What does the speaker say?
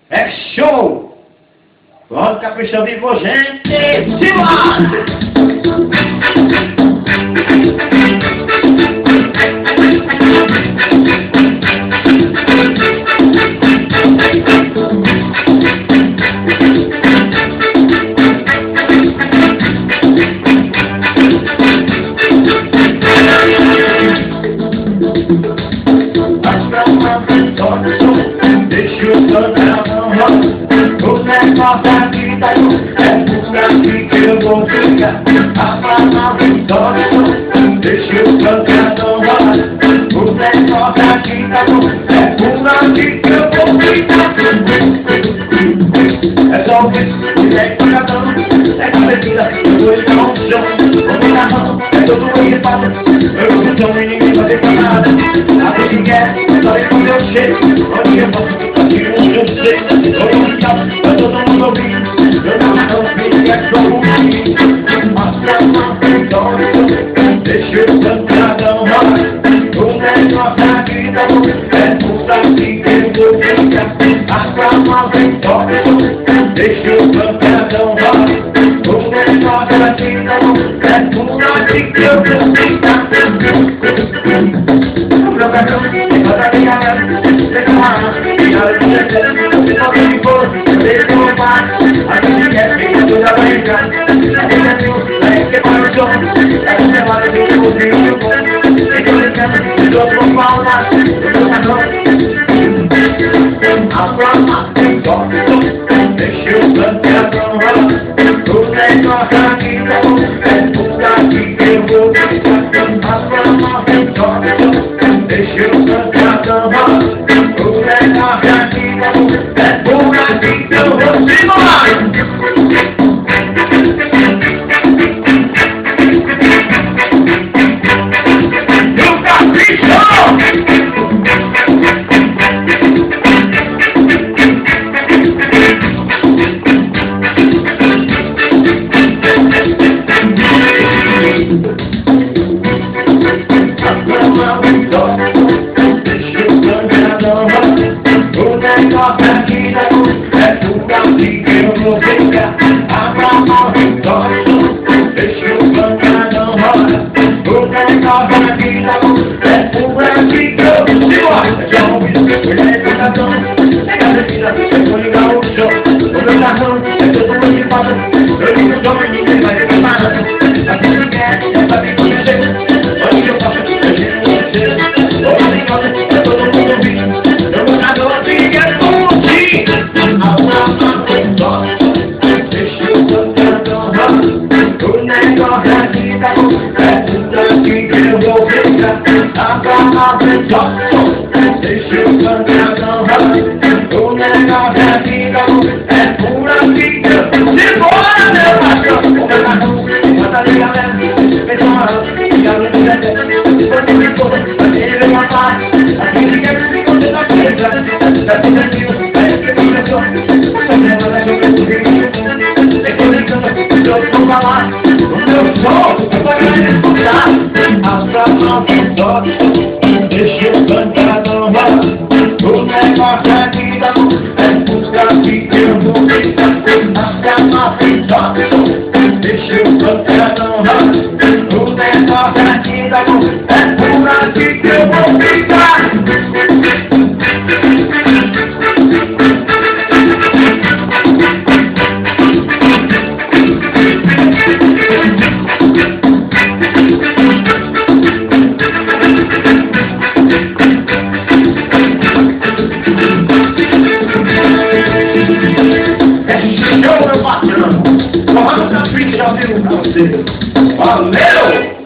É show! Pronto, caprichou vivo, gente! Simbora! Deixa eu cantar, o negócio da vida é por aqui que eu vou ficar. A palavra vitória, deixa eu cantar, o negócio da vida é por aqui que eu vou ficar. É só o que é pagadão, é cabeça, eu vou estar no chão, vou na mão, é todo mundo que passa, eu não sou e ninguém vai ter nada. Nada que quer, só eu com meu cheiro, onde eu posso aqui no meu jeito, eu todo mundo ouvindo, eu não ouvindo, que é só comigo. Mostra uma vitória, deixa eu cantar, não vai. O negócio da vida é por aqui que eu vou ficar. Mostra uma vitória, deixa eu cantar, não vai. O negócio da vida é por aqui que eu vou ficar. Deixa eu cantar, não vai. O negócio da vida é por aqui que eu vou ficar. Deixa eu cantar, não vai. O negócio da vida é por aqui que eu vou ficar. Valeu!